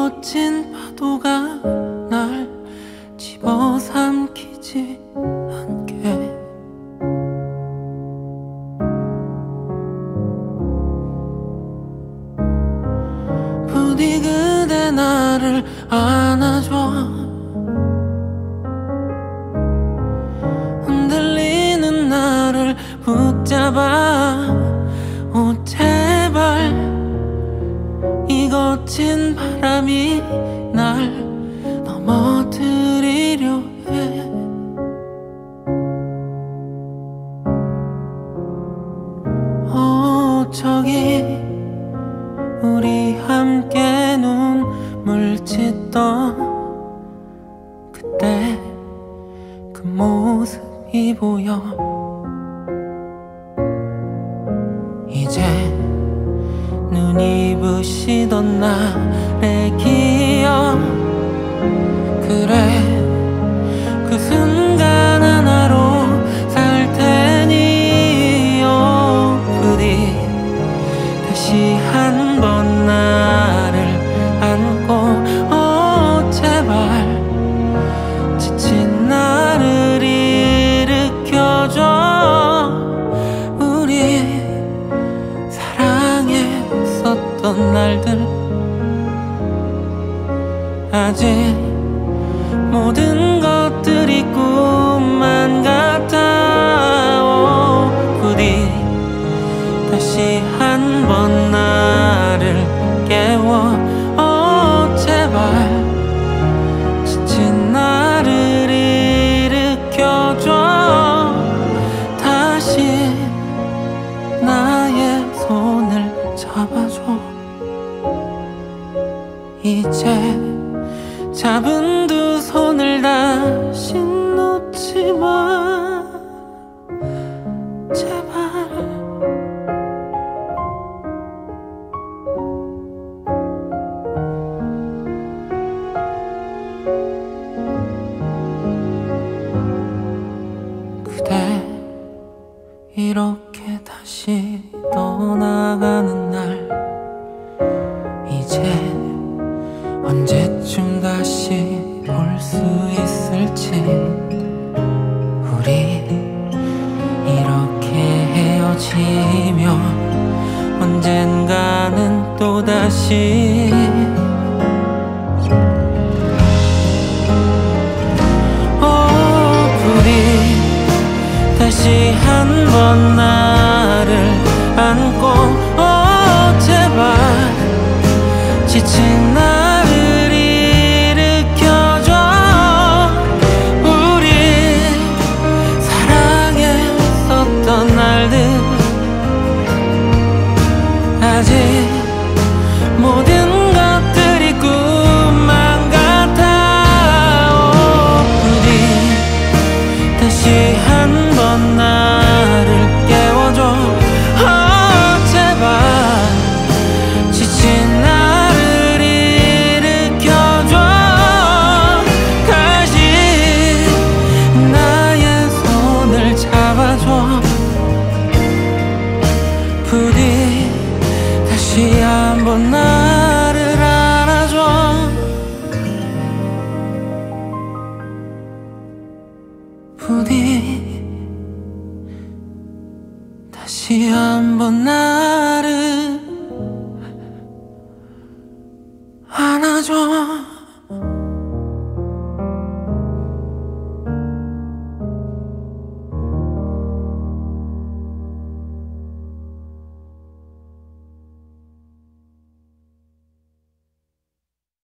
거친 파도가 날 집어삼키지 않게. 부디 그대 나를 안아줘. 흔들리는 나를 붙잡아. 오 제발 이 거친 바람이 날 넘어뜨리려 해. 오 저기 우리 함께 눈물 짓던 그때 그 모습이 보여. 이제 눈이 부시던 날의 기억. 그래 그 순간 하나로 살 테니. 부디 다시 한 번 나를 안고. 제발 지친 나를 일으켜줘. 우리 사랑했었던 날들 아직 모든 것들이 꿈만 같아. 부디 다시 한 번 나를 깨워. 제발 지친 나를 일으켜줘. 다시 나의 손을 잡아줘. 이제 잡은 두 손을 다시 놓지 마. 제발. 그대 이렇게 다시 떠나가는 날 이제 언제쯤 다시 볼 수 있을지. 우리 이렇게 헤어지면 언젠가는 또다시 부디 다시 한 번 나를 안고. 제발 지친 나를 일으켜줘. 우리 사랑했었던 날들 아직 모든 것들이 꿈만 같아. 부디 다시 한 번 나를 깨워줘. 제발 지친 나를 일으켜줘. 다시 나의 손을 잡아줘. 부디 다시 한번 나를 안아줘. 부디 다시 한번 나